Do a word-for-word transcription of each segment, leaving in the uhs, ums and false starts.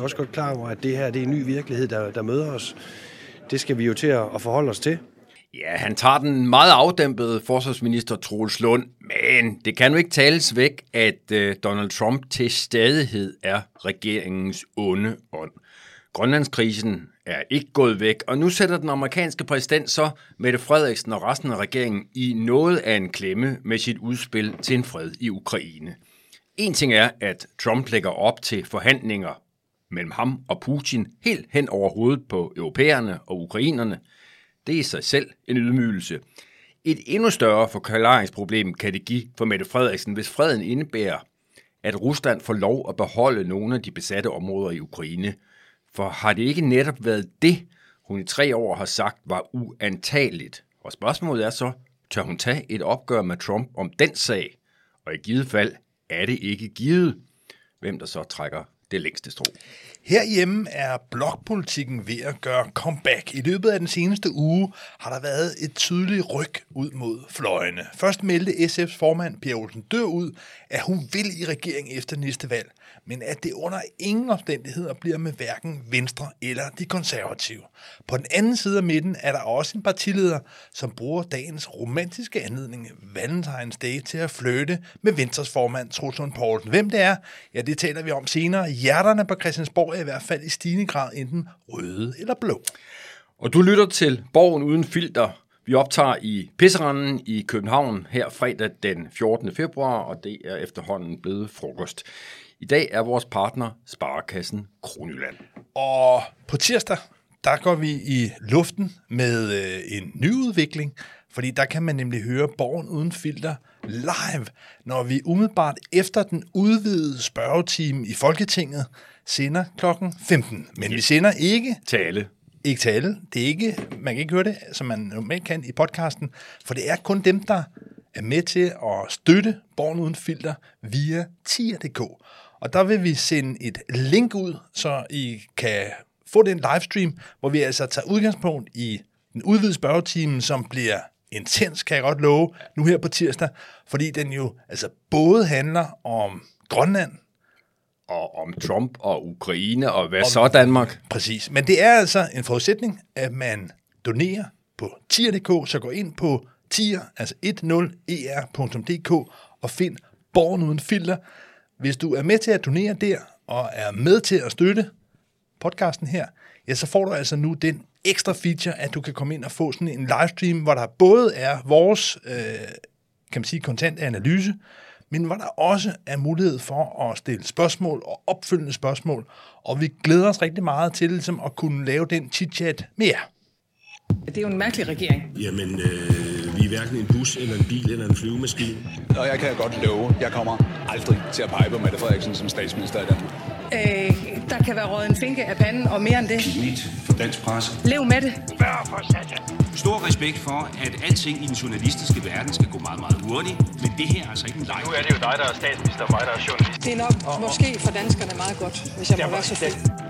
også godt klar over, at det her det er en ny virkelighed, der, der møder os. Det skal vi jo til at, at forholde os til. Ja, han tager den meget afdæmpede forsvarsminister Troels Lund, men det kan jo ikke tales væk, at øh, Donald Trump til stadighed er regeringens onde ånd. Grønlandskrisen er ikke gået væk, og nu sætter den amerikanske præsident så Mette Frederiksen og resten af regeringen i noget af en klemme med sit udspil til en fred i Ukraine. En ting er, at Trump lægger op til forhandlinger mellem ham og Putin helt hen over hovedet på europæerne og ukrainerne. Det er i sig selv en ydmygelse. Et endnu større forklaringsproblem kan det give for Mette Frederiksen, hvis freden indebærer, at Rusland får lov at beholde nogle af de besatte områder i Ukraine. For har det ikke netop været det, hun i tre år har sagt var uantageligt? Og spørgsmålet er så, tør hun tage et opgør med Trump om den sag? Og i givet fald er det ikke givet, hvem der så trækker det længste strå. Herhjemme er blokpolitikken ved at gøre comeback. I løbet af den seneste uge har der været et tydeligt ryk ud mod fløjene. Først meldte S F's formand Pia Olsen Dyhr ud, at hun vil i regering efter næste valg, men at det under ingen omstændigheder bliver med hverken Venstre eller de konservative. På den anden side af midten er der også en partileder, som bruger dagens romantiske anledning, Valentine's Day, til at flytte med Venstres formand Troels Lund Poulsen. Hvem det er, ja, det taler vi om senere. Hjerterne på Christiansborg er i hvert fald i stigende grad enten røde eller blå. Og du lytter til Borgen uden filter. Vi optager i Pisseranden i København her fredag den fjortende februar, og det er efterhånden blevet frokost. I dag er vores partner Sparekassen Kronjylland. Og på tirsdag, der går vi i luften med øh, en nyudvikling, fordi der kan man nemlig høre Borgen uden filter live, når vi umiddelbart efter den udvidede spørgetime i Folketinget sender klokken femten. Men vi sender ikke til alle. Ikke til alle. Det er ikke, man kan ikke høre det, som man normalt kan i podcasten, for det er kun dem, der er med til at støtte Borgen uden filter via tier punktum d k. Og der vil vi sende et link ud, så I kan få den livestream, hvor vi altså tager udgangspunkt i den udvidede spørgetime, som bliver intens, kan jeg godt love, nu her på tirsdag, fordi den jo altså både handler om Grønland, og om Trump og Ukraine, og hvad om, så Danmark? Præcis, men det er altså en forudsætning, at man donerer på tier punktum d k, så gå ind på tier, altså ti er punktum d k, og find Borgen uden filter. Hvis du er med til at donere der, og er med til at støtte podcasten her, ja, så får du altså nu den ekstra feature, at du kan komme ind og få sådan en livestream, hvor der både er vores, øh, kan man sige, kontante analyse, men hvor der også er mulighed for at stille spørgsmål og opfølgende spørgsmål, og vi glæder os rigtig meget til ligesom, at kunne lave den chit-chat med jer. Det er jo en mærkelig regering. Jamen, øh, vi er hverken en bus, eller en bil, eller en flyvemaskine. Og jeg kan godt love, jeg kommer aldrig til at pege på Mette Frederiksen som statsminister i Danmark. Øh, der kan være røget en finke af panden, og mere end det. Pinligt for dansk presse. Lev med det. Stor respekt for, at alting i den journalistiske verden skal gå meget, meget hurtigt, men det her er altså ikke en leg. Nu er det jo dig, der er statsminister, og mig, der er journalist. Det er nok og, måske for danskerne meget godt, hvis jeg må være så fed.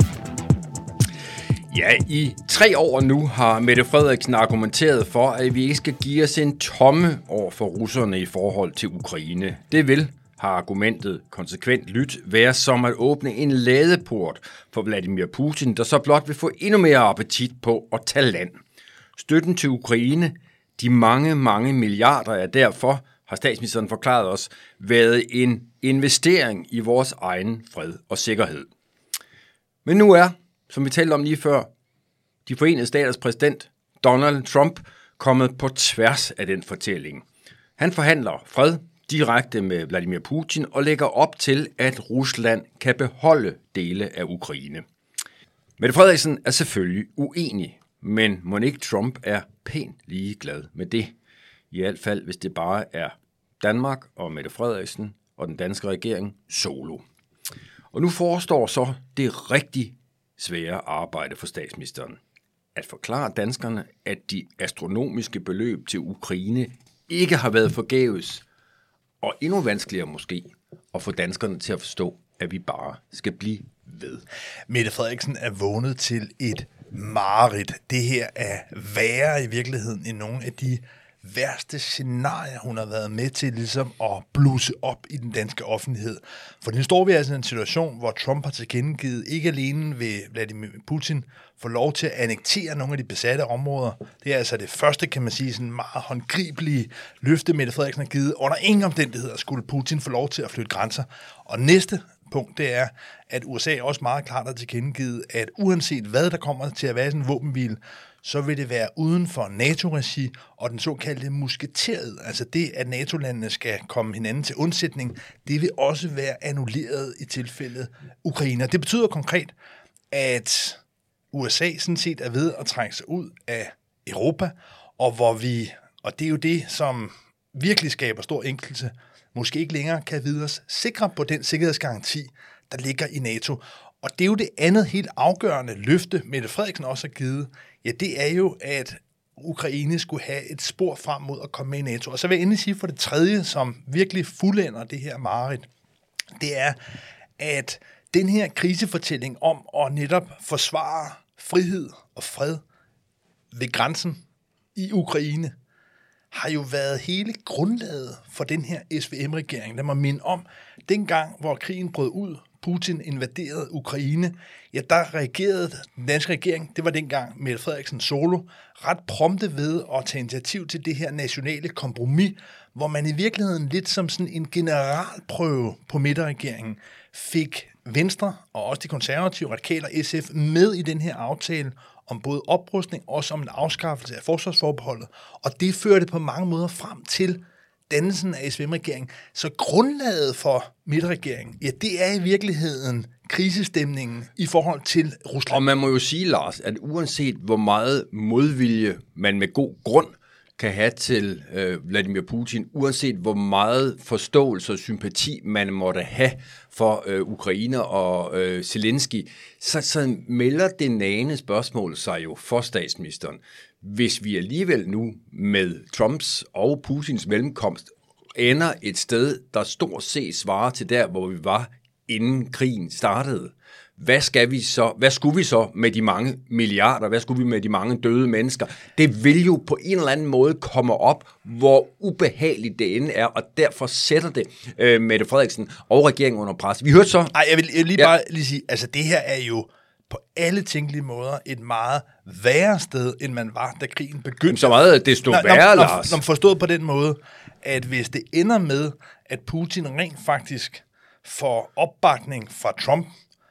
Ja, i tre år nu har Mette Frederiksen argumenteret for, at vi ikke skal give os en tomme over for russerne i forhold til Ukraine. Det vil, har argumentet konsekvent lyt, være som at åbne en ladeport for Vladimir Putin, der så blot vil få endnu mere appetit på at tage land. Støtten til Ukraine, de mange, mange milliarder er derfor, har statsministeren forklaret os, været en investering i vores egen fred og sikkerhed. Men nu er, som vi talte om lige før, de Forenede Staters præsident Donald Trump kommet på tværs af den fortælling. Han forhandler fred direkte med Vladimir Putin og lægger op til, at Rusland kan beholde dele af Ukraine. Mette Frederiksen er selvfølgelig uenig, men må ikke Trump er pænt ligeglad med det. I hvert fald, hvis det bare er Danmark og Mette Frederiksen og den danske regering solo. Og nu forestår så det rigtig svære arbejde for statsministeren. At forklare danskerne, at de astronomiske beløb til Ukraine ikke har været forgæves, og endnu vanskeligere måske, at få danskerne til at forstå, at vi bare skal blive ved. Mette Frederiksen er vågnet til et mareridt. Det her er værre i virkeligheden end nogle af de værste scenarier, hun har været med til ligesom at blusse op i den danske offentlighed. For nu står vi altså i en situation, hvor Trump har tilkendegivet, ikke alene ved Vladimir Putin få lov til at annektere nogle af de besatte områder. Det er altså det første, kan man sige, sådan meget håndgribelige løfte, Mette Frederiksen har givet. Under ingen omstændigheder skulle Putin få lov til at flytte grænser. Og næste punkt, det er, at U S A også meget klart har tilkendegivet, at uanset hvad der kommer til at være sådan en våbenhvile, så vil det være uden for NATO-regi og den såkaldte musketeriet, altså det, at NATO-landene skal komme hinanden til undsætning, det vil også være annulleret i tilfældet Ukraine. Det betyder konkret, at U S A sådan set er ved at trække sig ud af Europa, og hvor vi, og det er jo det, som virkelig skaber stor ængstelse, måske ikke længere kan vide os sikre på den sikkerhedsgaranti, der ligger i NATO. Og det er jo det andet helt afgørende løfte, Mette Frederiksen også har givet. Ja, det er jo, at Ukraine skulle have et spor frem mod at komme med i NATO. Og så vil jeg endelig sige for det tredje, som virkelig fuldender det her mareridt, det er, at den her krisefortælling om at netop forsvare frihed og fred ved grænsen i Ukraine, har jo været hele grundlaget for den her S V M-regering. Lad mig minde om, dengang, hvor krigen brød ud, Putin invaderede Ukraine, ja, der reagerede den danske regering, det var dengang Mette Frederiksen solo, ret prompte ved at tage initiativ til det her nationale kompromis, hvor man i virkeligheden lidt som sådan en generalprøve på midterregeringen fik Venstre og også de konservative, radikale og S F med i den her aftale om både oprustning og også om en afskaffelse af forsvarsforbeholdet. Og det førte på mange måder frem til dannelsen af S V M-regeringen. Så grundlaget for midterregeringen, ja, det er i virkeligheden krisestemningen i forhold til Rusland. Og man må jo sige, Lars, at uanset hvor meget modvilje man med god grund kan have til øh, Vladimir Putin, uanset hvor meget forståelse og sympati man måtte have for øh, Ukraine og øh, Zelensky, så, så melder det nagende spørgsmål sig jo for statsministeren. Hvis vi alligevel nu med Trumps og Putins mellemkomst ender et sted, der stort set svarer til der, hvor vi var, inden krigen startede, hvad skal vi så, hvad skulle vi så med de mange milliarder, hvad skulle vi med de mange døde mennesker? Det vil jo på en eller anden måde komme op, hvor ubehageligt det end er, og derfor sætter det øh, Mette Frederiksen og regeringen under pres. Vi hørte så... Nej, jeg vil, jeg vil lige ja. bare lige sige, altså det her er jo på alle tænkelige måder et meget værre sted, end man var, da krigen begyndte. Så meget desto værre, Lars. Når man forstået på den måde, at hvis det ender med, at Putin rent faktisk får opbakning fra Trump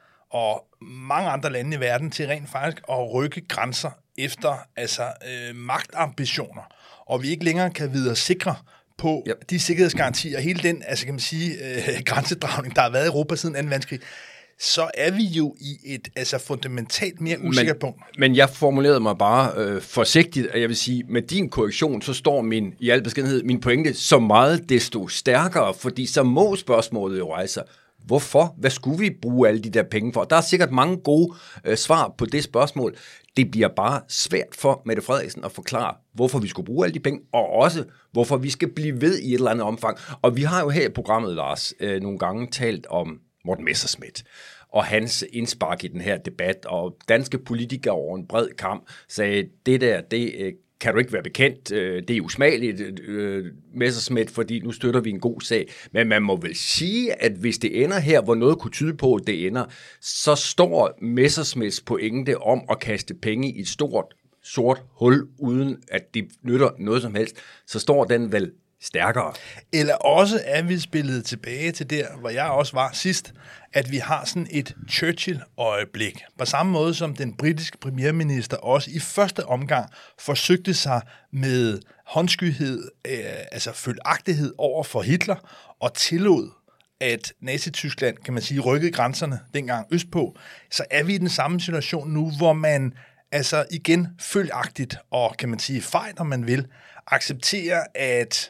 og mange andre lande i verden til rent faktisk at rykke grænser efter altså øh, magtambitioner, og vi ikke længere kan videre sikre på ja. de sikkerhedsgarantier, hele den, altså kan man sige, øh, grænsedragning, der har været i Europa siden anden verdenskrig, så er vi jo i et altså fundamentalt mere usikkert punkt. Men jeg formulerede mig bare øh, forsigtigt, at jeg vil sige, med din korrektion, så står min, i al beskedenhed, min pointe så meget desto stærkere, fordi så må spørgsmålet jo rejse sig. Hvorfor? Hvad skulle vi bruge alle de der penge for? Der er sikkert mange gode øh, svar på det spørgsmål. Det bliver bare svært for Mette Frederiksen at forklare, hvorfor vi skulle bruge alle de penge, og også hvorfor vi skal blive ved i et eller andet omfang. Og vi har jo her i programmet, Lars, øh, nogle gange talt om Morten Messerschmidt og hans indspark i den her debat, og danske politikere over en bred kamp sagde, det der, det øh, kan du ikke være bekendt, det er usmageligt, Messerschmidt, fordi nu støtter vi en god sag. Men man må vel sige, at hvis det ender her, hvor noget kunne tyde på, at det ender, så står Messerschmidts pointe om at kaste penge i et stort, sort hul, uden at det nytter noget som helst, så står den vel stærkere. Eller også er vi spillet tilbage til der, hvor jeg også var sidst, at vi har sådan et Churchill-øjeblik. På samme måde som den britiske premierminister også i første omgang forsøgte sig med håndskyhed, øh, altså følagtighed over for Hitler, og tillod, at Nazi-Tyskland, kan man sige, rykkede grænserne dengang østpå, så er vi i den samme situation nu, hvor man altså igen følagtigt, og kan man sige fejl, om man vil, accepterer, at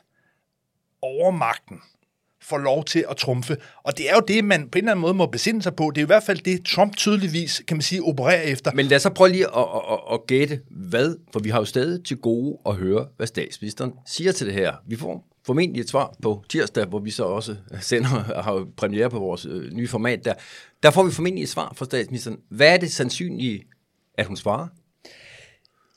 overmagten får lov til at trumfe. Og det er jo det, man på en eller anden måde må besinde sig på. Det er i hvert fald det, Trump tydeligvis, kan man sige, opererer efter. Men lad os så prøve lige at, at, at, at gætte, hvad, for vi har jo stadig til gode at høre, hvad statsministeren siger til det her. Vi får formentlig et svar på tirsdag, hvor vi så også sender har premiere på vores øh, nye format der. Der får vi formentlig et svar fra statsministeren. Hvad er det sandsynlige, at hun svarer?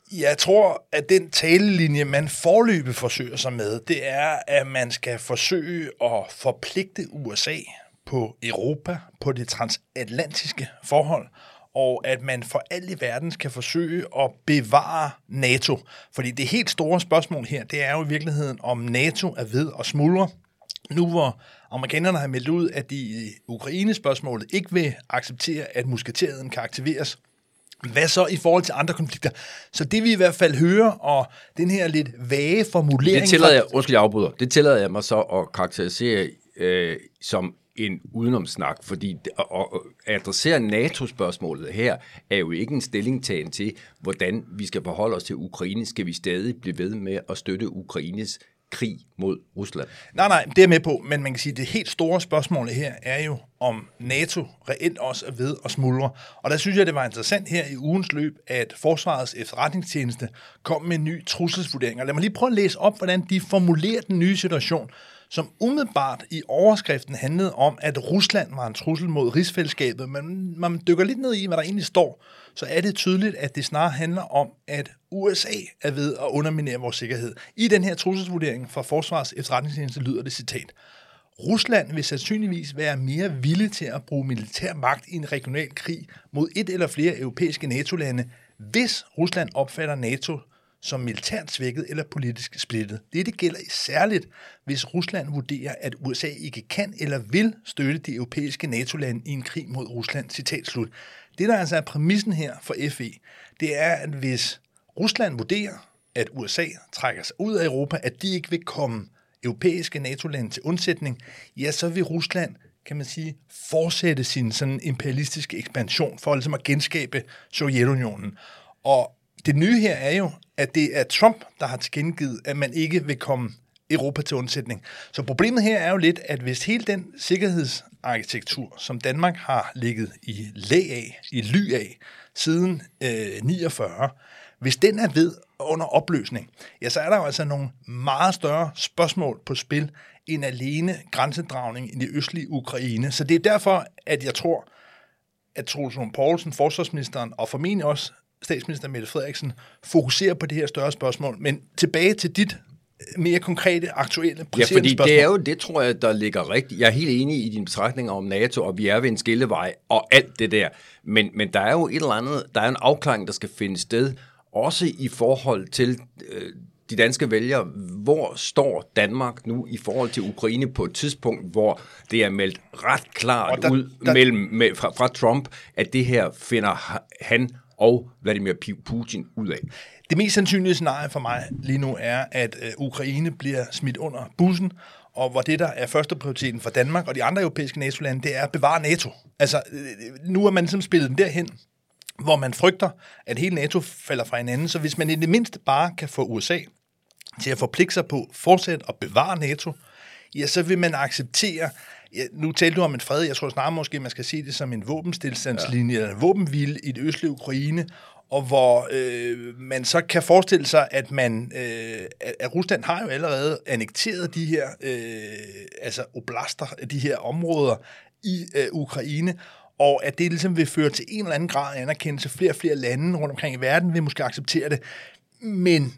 Jeg tror, at den talelinje, man forløbig forsøger sig med, det er, at man skal forsøge at forpligte U S A på Europa, på det transatlantiske forhold, og at man for alt i verden skal forsøge at bevare NATO. Fordi det helt store spørgsmål her, det er jo i virkeligheden, om NATO er ved at smuldre. Nu hvor amerikanerne har meldt ud, at de i Ukraine-spørgsmålet ikke vil acceptere, at musketereden kan aktiveres, hvad så i forhold til andre konflikter? Så det vi i hvert fald hører, og den her lidt vage formulering... Det tillader jeg, undskyld, jeg afbryder, det tillader jeg mig så at karakterisere øh, som en udenomsnak, fordi at adressere NATO-spørgsmålet her er jo ikke en stillingtagen til, hvordan vi skal forholde os til Ukraine. Skal vi stadig blive ved med at støtte Ukraines krig mod Rusland? Nej, nej, det er med på, men man kan sige, at det helt store spørgsmål her er jo, om NATO reelt også er ved at smuldre. Og der synes jeg, det var interessant her i ugens løb, at Forsvarets efterretningstjeneste kom med en ny trusselsvurdering. Og lad mig lige prøve at læse op, hvordan de formulerer den nye situation, som umiddelbart i overskriften handlede om, at Rusland var en trussel mod rigsfællesskabet. Men man dykker lidt ned i, hvad der egentlig står, så er det tydeligt, at det snarere handler om, at U S A er ved at underminere vores sikkerhed. I den her trusselsvurdering fra Forsvarets efterretningstjeneste lyder det citat: Rusland vil sandsynligvis være mere villig til at bruge militær magt i en regional krig mod et eller flere europæiske NATO-lande, hvis Rusland opfatter NATO som militært svækket eller politisk splittet. Dette gælder særligt, hvis Rusland vurderer, at U S A ikke kan eller vil støtte de europæiske NATO-lande i en krig mod Rusland. Citat slut. Det, der altså er præmissen her for F E, det er, at hvis Rusland vurderer, at U S A trækker sig ud af Europa, at de ikke vil komme europæiske NATO-lande til undsætning, ja, så vil Rusland, kan man sige, fortsætte sin sådan imperialistiske ekspansion for ligesom at genskabe Sovjetunionen. Og det nye her er jo, at det er Trump, der har tilkendegivet, at man ikke vil komme Europa til undsætning. Så problemet her er jo lidt, at hvis hele den sikkerhedsarkitektur, som Danmark har ligget i læg af, i ly af, siden øh, niogfyrre, hvis den er ved under opløsning, ja, så er der jo altså nogle meget større spørgsmål på spil end alene grænsedragning i det østlige Ukraine. Så det er derfor, at jeg tror, at Troels Lund Poulsen, forsvarsministeren, og formentlig også statsminister Mette Frederiksen, fokuserer på det her større spørgsmål. Men tilbage til dit mere konkrete, aktuelle, presserende ja, fordi spørgsmål. det er jo, det tror jeg, der ligger rigtigt. Jeg er helt enig i dine betragtninger om NATO, og vi er ved en skillevej, og alt det der. Men, men der er jo et eller andet, der er en afklaring, der skal finde sted, også i forhold til øh, de danske vælgere. Hvor står Danmark nu i forhold til Ukraine på et tidspunkt, hvor det er meldt ret klart der, ud der, mellem, med, fra, fra Trump, at det her finder han og Vladimir Putin ud af? Det mest sandsynlige scenarie for mig lige nu er, at øh, Ukraine bliver smidt under bussen, og hvor det, der er første prioriteten for Danmark og de andre europæiske NATO-lande, det er at bevare NATO. Altså, øh, nu er man ligesom spillet den derhen, hvor man frygter, at hele NATO falder fra hinanden. Så hvis man i det mindste bare kan få U S A til at forpligte sig på fortsat at bevare NATO, ja, så vil man acceptere. Ja, nu talte du om en fred. Jeg tror snarere måske, man skal se det som en våbenstilstandslinje ja. eller en våbenhvile i det østlige Ukraine, og hvor øh, man så kan forestille sig, at man øh, at Rusland har jo allerede annekteret de her øh, altså oblaster, de her områder i øh, Ukraine, og at det ligesom vil føre til en eller anden grad af anerkendelse. Flere og flere lande rundt omkring i verden vil måske acceptere det. Men,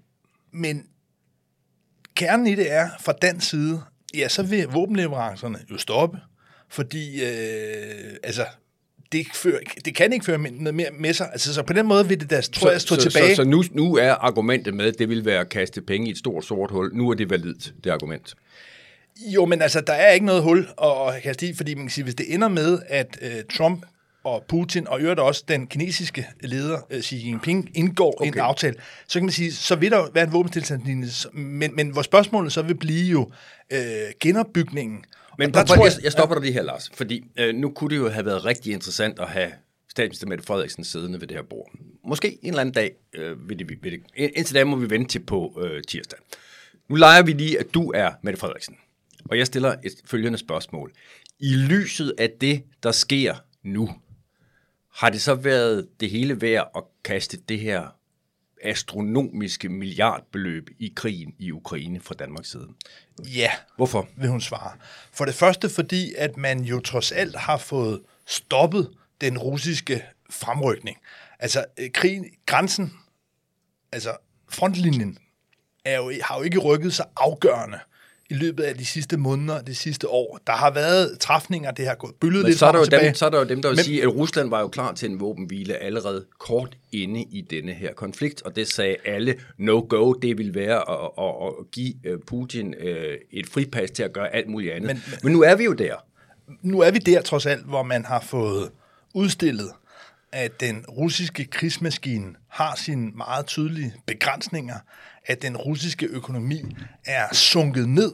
men kernen i det er, fra dansk side, ja, så vil våbenleverancerne jo stoppe, fordi øh, altså, det, fører, det kan ikke føre noget mere med sig. Altså, så på den måde vil det da, tror jeg, stå så, tilbage. Så, så nu, nu er argumentet med, at det vil være at kaste penge i et stort sort hul. Nu er det validt, det argument. Jo, men altså, der er ikke noget hul at kaste i, fordi man kan sige, hvis det ender med, at øh, Trump og Putin, og øvrigt også den kinesiske leder, øh, Xi Jinping, indgår okay. en aftale, så kan man sige, så vil der være en våbenstilstandslinje, men, men hvor spørgsmålet så vil blive jo øh, genopbygningen. Men der, der tror jeg, jeg stopper dig lige her, Lars, fordi øh, nu kunne det jo have været rigtig interessant at have statsminister Mette Frederiksen siddende ved det her bord. Måske en eller anden dag øh, vil det, vil det. Indtil da må vi vente til på øh, tirsdag. Nu leger vi lige, at du er Mette Frederiksen, og jeg stiller et følgende spørgsmål. I lyset af det, der sker nu, har det så været det hele værd at kaste det her astronomiske milliardbeløb i krigen i Ukraine fra Danmarks side? Ja. Hvorfor? Vil hun svare. For det første, fordi at man jo trods alt har fået stoppet den russiske fremrykning. Altså krigen, grænsen altså frontlinjen er jo, har jo ikke rykket sig afgørende i løbet af de sidste måneder, det sidste år. Der har været træfninger, det har gået bølget lidt så er, der jo tilbage. dem, så er der jo dem, der vil Men, sige, at Rusland var jo klar til en våbenhvile allerede kort inde i denne her konflikt, og det sagde alle, no-go, det ville være at, at, at give Putin et fripas til at gøre alt muligt andet. Men, men, men nu er vi jo der. Nu er vi der trods alt, hvor man har fået udstillet, at den russiske krigsmaskine har sine meget tydelige begrænsninger, at den russiske økonomi er sunket ned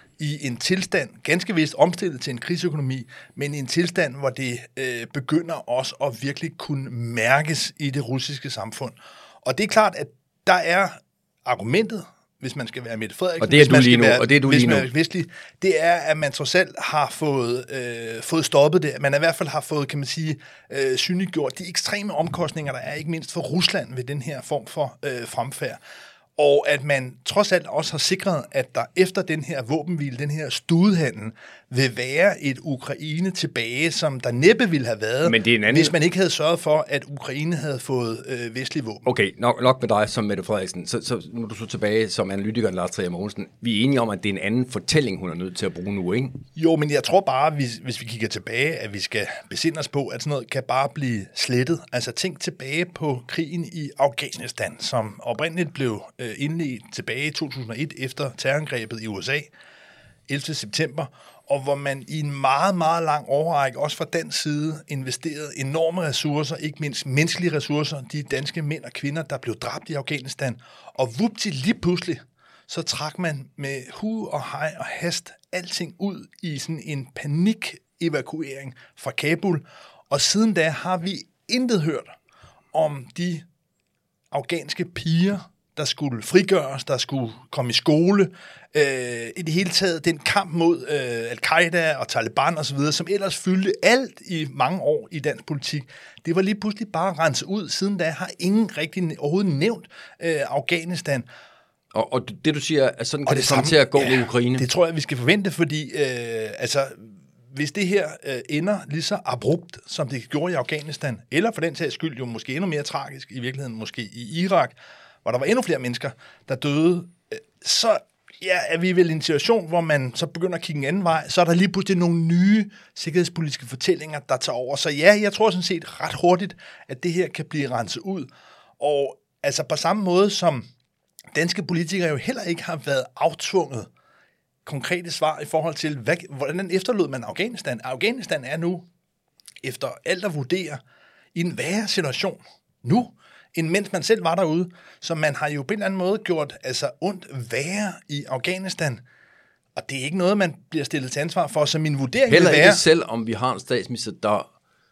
i en tilstand, ganske vist omstillet til en krigsøkonomi, men i en tilstand, hvor det øh, begynder også at virkelig kunne mærkes i det russiske samfund. Og det er klart, at der er argumentet, hvis man skal være Mette Frederiksen, og det er du lige nu, være, og det er du lige nu. Vestlig, det er, at man trods alt har fået, øh, fået stoppet det. Man i hvert fald har fået, kan man sige, øh, synliggjort de ekstreme omkostninger, der er ikke mindst for Rusland ved den her form for øh, fremfærd. Og at man trods alt også har sikret, at der efter den her våbenhvile, den her studehandel, vil være et Ukraine tilbage, som der næppe ville have været, Men det er en anden... hvis man ikke havde sørget for, at Ukraine havde fået øh, vestlige våben. Okay, nok, nok med dig som Mette Frederiksen. Så, så nu er du så tilbage som analytikeren Lars Trier Mogensen. Vi er enige om, at det er en anden fortælling, hun er nødt til at bruge nu, ikke? Jo, men jeg tror bare, hvis, hvis vi kigger tilbage, at vi skal besinde os på, at sådan noget kan bare blive slettet. Altså tænk tilbage på krigen i Afghanistan, som oprindeligt blev øh, indledt tilbage i to tusind og et efter terrorangrebet i U S A, ellevte september, og hvor man i en meget, meget lang årrække, også fra den side, investerede enorme ressourcer, ikke mindst menneskelige ressourcer, de danske mænd og kvinder, der blev dræbt i Afghanistan. Og vupti, lige pludselig, så trak man med hu og hej og hast alting ud i sådan en panik-evakuering fra Kabul. Og siden da har vi intet hørt om de afghanske piger, der skulle frigøres, der skulle komme i skole, øh, i det hele taget den kamp mod øh, Al-Qaida og Taliban osv., som ellers fyldte alt i mange år i dansk politik. Det var lige pludselig bare renset ud. Siden da har ingen rigtig overhovedet nævnt øh, Afghanistan. Og, og det du siger, at sådan kan det, det komme til at gå ja, med Ukraine? Det tror jeg, vi skal forvente, fordi øh, altså, hvis det her øh, ender lige så abrupt, som det gjorde i Afghanistan, eller for den sags skyld jo måske endnu mere tragisk, i virkeligheden måske i Irak, hvor der var endnu flere mennesker, der døde, så ja, er vi vel i en situation, hvor man så begynder at kigge en anden vej, så er der lige pludselig nogle nye sikkerhedspolitiske fortællinger, der tager over. Så ja, jeg tror sådan set ret hurtigt, at det her kan blive renset ud. Og altså på samme måde som danske politikere jo heller ikke har været aftvunget konkrete svar i forhold til, hvad, hvordan efterlod man Afghanistan. Afghanistan er nu, efter alt at vurdere, i en værre situation nu, end mens man selv var derude. Så man har jo på en eller anden måde gjort altså ondt værre i Afghanistan. Og det er ikke noget, man bliver stillet til ansvar for, så min vurdering Heller vil være... ikke selv, om vi har en statsminister, der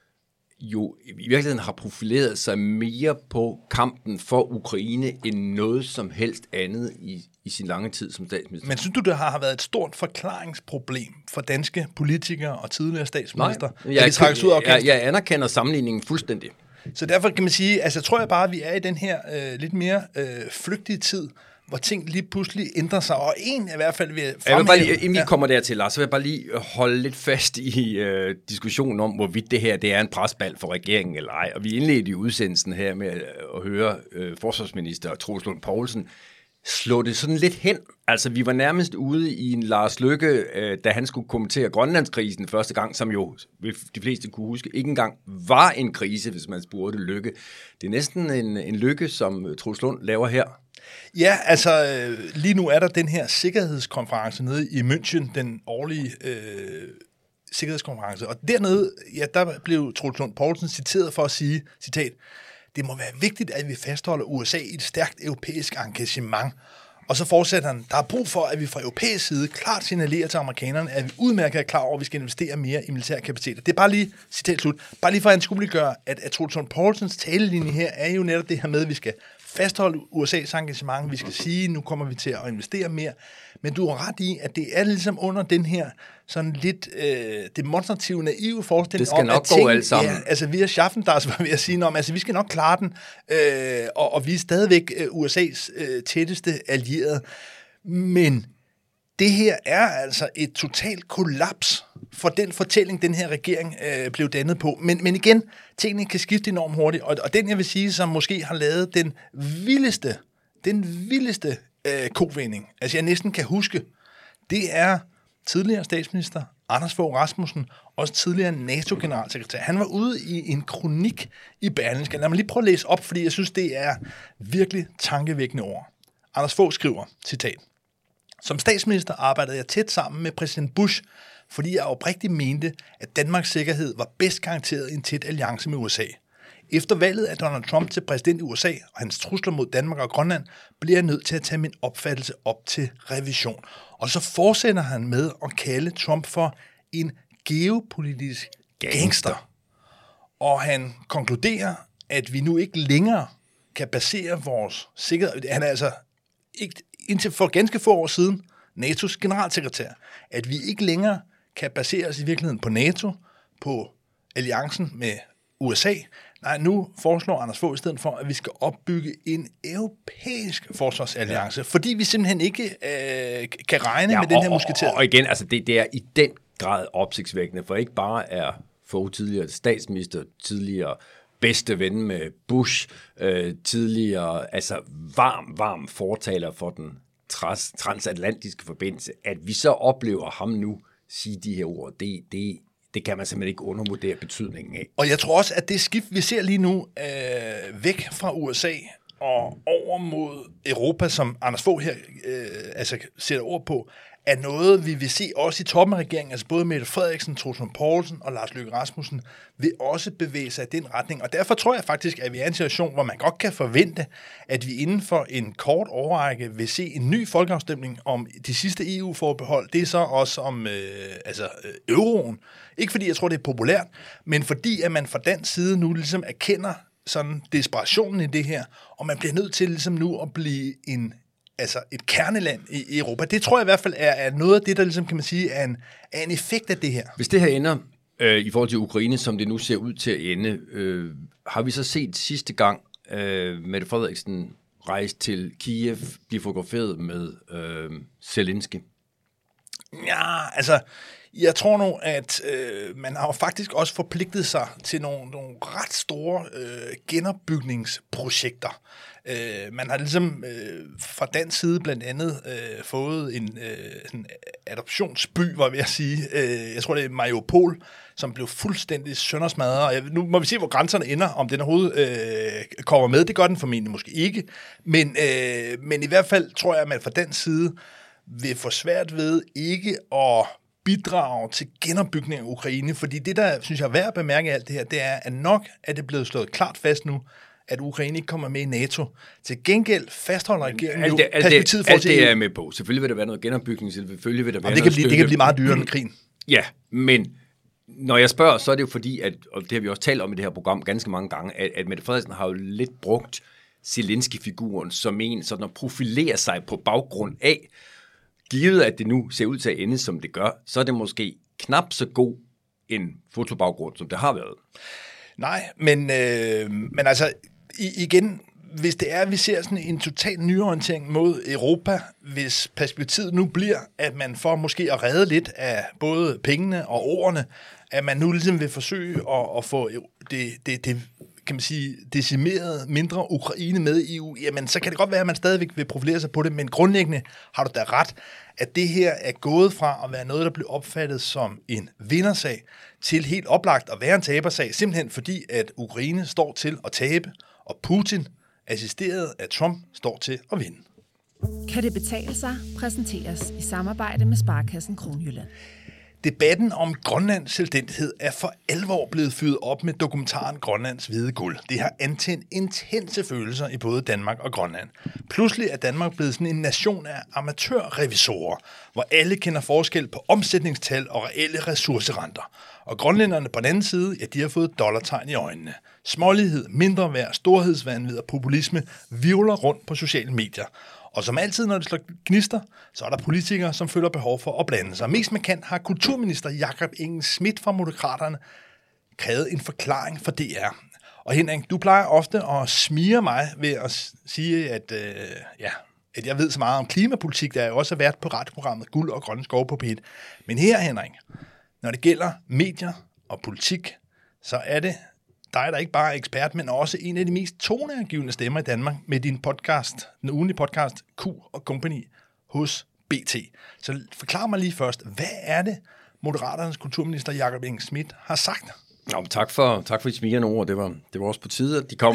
jo i virkeligheden har profileret sig mere på kampen for Ukraine, end noget som helst andet i, i sin lange tid som statsminister. Men synes du, det har været et stort forklaringsproblem for danske politikere og tidligere statsminister? Nej, jeg, jeg, ud jeg, jeg anerkender sammenligningen fuldstændig. Så derfor kan man sige, altså tror jeg bare, at vi er i den her øh, lidt mere øh, flygtige tid, hvor ting lige pludselig ændrer sig, og en i hvert fald vil fremhæve. Jeg vil bare lige, inden vi ja. kommer dertil, Lars, så vil jeg bare lige holde lidt fast i øh, diskussionen om, hvorvidt det her det er en presbal for regeringen eller ej. Og vi indledte i udsendelsen her med at høre øh, forsvarsminister Troels Lund Poulsen slå det sådan lidt hen. Altså, vi var nærmest ude i en Lars Løkke, øh, da han skulle kommentere Grønlandskrisen første gang, som jo de fleste kunne huske, ikke engang var en krise, hvis man spurgte Løkke. Det er næsten en, en Løkke, som Troels Lund laver her. Ja, altså lige nu er der den her sikkerhedskonference nede i München, den årlige øh, sikkerhedskonference. Og dernede, ja, der blev Troels Lund Poulsen citeret for at sige, citat, det må være vigtigt, at vi fastholder U S A i et stærkt europæisk engagement. Og så fortsætter han, der er brug for, at vi fra europæisk side klart signalerer til amerikanerne, at vi udmærket er klar over, at vi skal investere mere i militære kapaciteter. Det er bare lige, citat slut, bare lige for at anskueliggøre, at, at Troels Lund Poulsens talelinje her er jo netop det her med, at vi skal fastholde U S A's engagement, vi skal sige, nu kommer vi til at investere mere. Men du har ret i, at det er ligesom under den her sådan lidt øh, demonstrative, naive forestilling det skal om, nok at ting, gå alt sammen. Ja, altså vi er Schaffendas, var ved at sige, om, altså vi skal nok klare den, øh, og, og vi er stadigvæk øh, U S A's øh, tætteste allierede. Men det her er altså et totalt kollaps for den fortælling, den her regering øh, blev dannet på. Men, men igen, tingene kan skifte enormt hurtigt, og, og den jeg vil sige, som måske har lavet den vildeste den vildeste øh, kovending, altså jeg næsten kan huske, det er tidligere statsminister Anders Fogh Rasmussen, også tidligere NATO-generalsekretær. Han var ude i en kronik i Berlingske. Lad mig lige prøve at læse op, fordi jeg synes, det er virkelig tankevækkende ord. Anders Fogh skriver, citat, som statsminister arbejdede jeg tæt sammen med præsident Bush, fordi jeg oprigtigt mente, at Danmarks sikkerhed var bedst garanteret i en tæt alliance med U S A. Efter valget af Donald Trump til præsident i U S A og hans trusler mod Danmark og Grønland, bliver jeg nødt til at tage min opfattelse op til revision. Og så fortsætter han med at kalde Trump for en geopolitisk gangster. gangster. Og han konkluderer, at vi nu ikke længere kan basere vores sikkerhed. Han er altså ikke, indtil for ganske få år siden N A T O's generalsekretær, at vi ikke længere kan basere os i virkeligheden på NATO, på alliancen med U S A. Nej, nu foreslår Anders Fogh i stedet for, at vi skal opbygge en europæisk forsvarsalliance, ja. Fordi vi simpelthen ikke øh, kan regne ja, med og, den her musketer. Og, og igen, altså det, det er i den grad opsigtsvækkende, for ikke bare er Fogh tidligere statsminister, tidligere bedste ven med Bush, øh, tidligere altså varm, varm fortaler for den trans- transatlantiske forbindelse, at vi så oplever ham nu sige de her ord, det, det Det kan man simpelthen ikke undervurdere betydningen af. Og jeg tror også, at det skift, vi ser lige nu, øh, væk fra U S A og over mod Europa, som Anders Fogh her øh, altså sætter ord på, er noget, vi vil se også i toppen af regeringen. Altså både Mette Frederiksen, Troels Lund Poulsen og Lars Løkke Rasmussen vil også bevæge sig i den retning. Og derfor tror jeg faktisk, at vi er i en situation, hvor man godt kan forvente, at vi inden for en kort årrække vil se en ny folkeafstemning om de sidste E U-forbehold. Det er så også om øh, altså, øh, euroen. Ikke fordi jeg tror, det er populært, men fordi at man fra den side nu ligesom erkender sådan desperationen i det her, og man bliver nødt til ligesom nu at blive en altså et kerneland i Europa. Det tror jeg i hvert fald er, er noget af det, der ligesom kan man sige er en, er en effekt af det her. Hvis det her ender øh, i forhold til Ukraine, som det nu ser ud til at ende, øh, har vi så set sidste gang øh, Mette Frederiksen rejse til Kiev, blive fotograferet med øh, Zelensky? Ja, altså jeg tror nu, at øh, man har jo faktisk også forpligtet sig til nogle, nogle ret store øh, genopbygningsprojekter. Øh, man har ligesom øh, fra den side blandt andet øh, fået en, øh, en adoptionsby, var jeg ved at sige. Øh, jeg tror, det er Mariupol, som blev fuldstændig søndersmadret. Og jeg, nu må vi se, hvor grænserne ender, om den overhovedet øh, kommer med. Det gør den formentlig måske ikke. Men, øh, men i hvert fald tror jeg, at man fra den side vil få svært ved ikke at bidrage til genopbygning af Ukraine, fordi det, der synes jeg er værd at bemærke af alt det her, det er, at nok er det blevet slået klart fast nu, at Ukraine ikke kommer med i NATO. Til gengæld fastholder regeringen jo perspektivet for alt det er jeg med på. Selvfølgelig vil der være noget genopbygning, selvfølgelig vil der være det noget kan blive, det kan blive meget dyrere end krigen. Ja, men når jeg spørger, så er det jo fordi, at, og det har vi også talt om i det her program ganske mange gange, at, at Mette Frederiksen har jo lidt brugt Zelensky-figuren som en sådan at profilere sig på baggrund af. Givet at det nu ser ud til at ende, som det gør, så er det måske knap så god en fotobaggrund, som det har været. Nej, men, øh, men altså i, igen, hvis det er, at vi ser sådan en total nyorientering mod Europa, hvis perspektivet nu bliver, at man får måske at redde lidt af både pengene og ordene, at man nu ligesom vil forsøge at, at få det, det, det kan man sige, decimeret mindre Ukraine med i E U, jamen så kan det godt være, at man stadigvæk vil profilere sig på det, men grundlæggende har du da ret, at det her er gået fra at være noget, der blev opfattet som en vindersag, til helt oplagt at være en tabersag, simpelthen fordi, at Ukraine står til at tabe, og Putin, assisteret af Trump, står til at vinde. Kan det betale sig? Præsenteres i samarbejde med Sparekassen Kronjylland. Debatten om Grønlands selvstændighed er for alvor blevet fyret op med dokumentaren Grønlands hvide guld. Det har antændt intense følelser i både Danmark og Grønland. Pludselig er Danmark blevet sådan en nation af amatørrevisorer, hvor alle kender forskel på omsætningstal og reelle ressourcerenter. Og grønlænderne på den anden side, ja, de har fået dollartegn i øjnene. Smålighed, mindre værd, storhedsvanvid og populisme virvler rundt på sociale medier. Og som altid, når det slår gnister, så er der politikere, som føler behov for at blande sig. Mest markant har kulturminister Jakob Engel-Schmidt fra Moderaterne krævet en forklaring for D R. Og Henrik, du plejer ofte at smire mig ved at sige, at, øh, ja, at jeg ved så meget om klimapolitik, der jeg også har været på radioprogrammet Guld og Grønne Skove på P et. Men her, Henrik, når det gælder medier og politik, så er det dig, der ikke bare er ekspert, men også en af de mest toneangivende stemmer i Danmark med din podcast, den ugenlige podcast Q og Company hos B T. Så forklar mig lige først, hvad er det, Moderaternes kulturminister Jakob Engel-Schmidt har sagt? Nå, tak for, tak for de smigrende ord. Det var, det var også på tide, at de kom.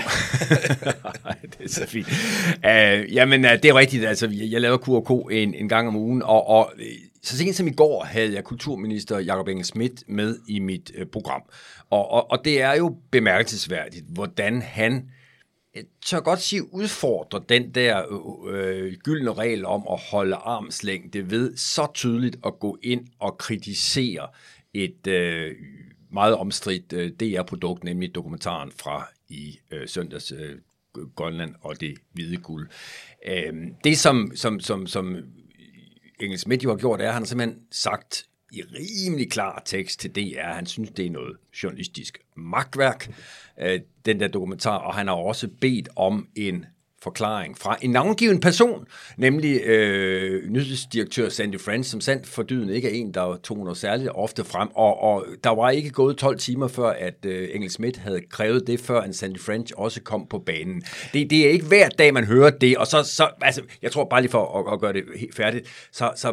Det er så fint. Uh, jamen, uh, det er rigtigt. Altså, jeg laver Q og K en, en gang om ugen, og, og så sent som i går havde jeg kulturminister Jakob Engel-Schmidt med i mit uh, program. Og, og, og det er jo bemærkelsesværdigt, hvordan han, jeg tør godt sige, udfordrer den der øh, gyldne regel om at holde armslængde ved så tydeligt at gå ind og kritisere et øh, meget omstridt øh, D R-produkt, nemlig dokumentaren fra i øh, søndags øh, Grønland og det hvide guld. Øh, det, som, som, som, som Engel-Schmidt jo har gjort, er, at han har simpelthen sagt i rimelig klar tekst til D R, han synes, det er noget journalistisk magtværk, øh, den der dokumentar, og han har også bedt om en forklaring fra en navngiven person, nemlig øh, nyhedsdirektør Sandy French, som sandt for dyden ikke er en, der tog noget særligt ofte frem, og, og der var ikke gået tolv timer før, at øh, Engel-Schmidt havde krævet det, før en Sandy French også kom på banen. Det, det er ikke hver dag, man hører det, og så, så altså, jeg tror bare lige for at, at gøre det helt færdigt, så, så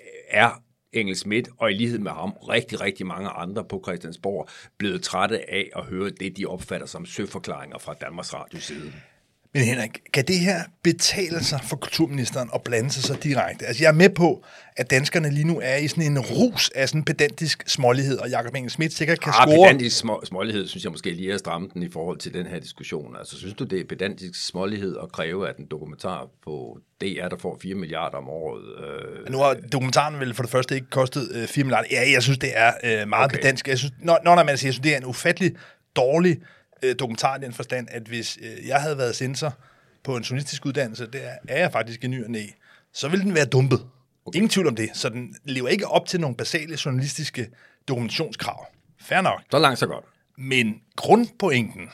er Engel-Schmidt, og i lighed med ham, rigtig, rigtig mange andre på Christiansborg, blevet trætte af at høre det, de opfatter som søforklaringer fra Danmarks Radio side. Men Henrik, kan det her betale sig for kulturministeren at blande sig så direkte? Altså, jeg er med på, at danskerne lige nu er i sådan en rus af sådan pedantisk smålighed, og Jakob Engel-Schmidt sikkert kan ah, score... pedantisk små, smålighed, synes jeg måske lige er stramme den i forhold til den her diskussion. Altså, synes du, det er pedantisk smålighed at kræve, at en dokumentar på D R, der får fire milliarder om året? Øh... Nu har dokumentaren vel for det første ikke kostet øh, fire milliarder. Ja, jeg synes, det er øh, meget okay. pedantisk. Jeg synes, når, når man siger, jeg synes, det er en ufattelig dårlig dokumentar i den forstand, at hvis øh, jeg havde været censor på en journalistisk uddannelse, det er, er jeg faktisk i ny og næ, så ville den være dumpet. Okay. Ingen tvivl om det. Så den lever ikke op til nogle basale journalistiske dokumentationskrav. Fair nok. Så langt, så godt. Men grundpointen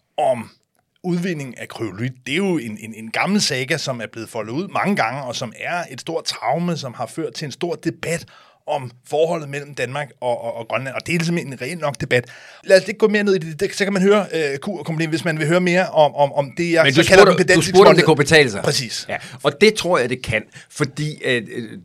om udvinding af kryolit, det er jo en, en, en gammel saga, som er blevet foldet ud mange gange, og som er et stort traume, som har ført til en stor debat om forholdet mellem Danmark og, og, og Grønland, og det er simpelthen en reel nok debat. Lad os ikke gå mere ned i det, det så kan man høre uh, Q og Company, hvis man vil høre mere om, om, om det, jeg Men så du kalder spurgte, den du spurgte, om det kunne betale sig. Præcis. Ja, og det tror jeg, det kan, fordi uh,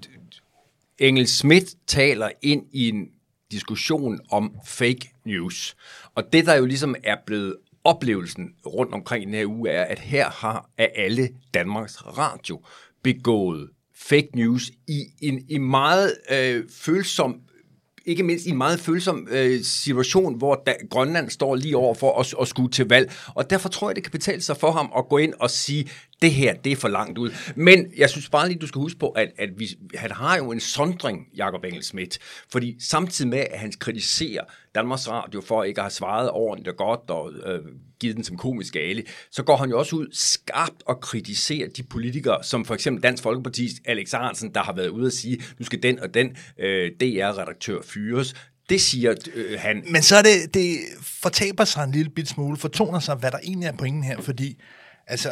Engel-Schmidt taler ind i en diskussion om fake news, og det, der jo ligesom er blevet oplevelsen rundt omkring i den her uge, er, at her har af alle Danmarks Radio begået fake news i en i meget øh, følsom, ikke mindst i en meget følsom øh, situation, hvor da, Grønland står lige over for at, at skue til valg. Og derfor tror jeg, det kan betale sig for ham at gå ind og sige, det her, det er for langt ud. Men jeg synes bare lige, du skal huske på, at, at vi, han har jo en sondring, Jakob Engel-Schmidt, fordi samtidig med, at han kritiserer Danmarks Radio for ikke at have svaret ordentligt og godt og øh, givet den som komisk gale, så går han jo også ud skarpt og kritiserer de politikere, som for eksempel Dansk Folkepartis Alex Ahrendtsen, der har været ude at sige, nu skal den og den øh, D R-redaktør fyres. Det siger øh, han. Men så er det, det fortaber sig en lille bit smule, fortoner sig, hvad der egentlig er pointen her, fordi altså,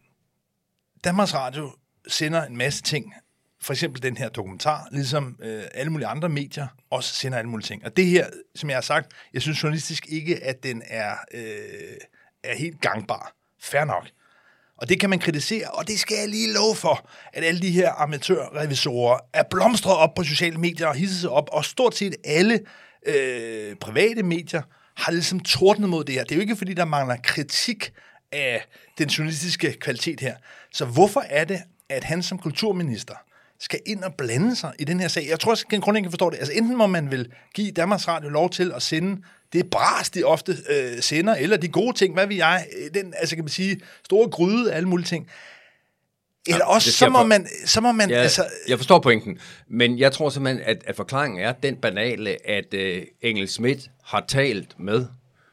Danmarks Radio sender en masse ting, for eksempel den her dokumentar, ligesom øh, alle mulige andre medier også sender alle mulige ting. Og det her, som jeg har sagt, jeg synes journalistisk ikke, at den er, øh, er helt gangbar. Fair nok. Og det kan man kritisere, og det skal jeg lige love for, at alle de her amatørrevisorer er blomstret op på sociale medier og hisset sig op, og stort set alle øh, private medier har ligesom tordnet mod det her. Det er jo ikke, fordi der mangler kritik af den journalistiske kvalitet her. Så hvorfor er det, at han som kulturminister skal ind og blande sig i den her sag? Jeg tror også, at grundlæggende kan forstå det. Altså enten må man vil give Danmarks Radio lov til at sende det bras, de ofte øh, sender, eller de gode ting, hvad vil jeg, den, altså kan man sige, store gryde, alle mulige ting. Eller ja, også, så må, for... man, så må man... Ja, altså... Jeg forstår pointen, men jeg tror simpelthen, at, at forklaringen er den banale, at øh, Engel-Schmidt har talt med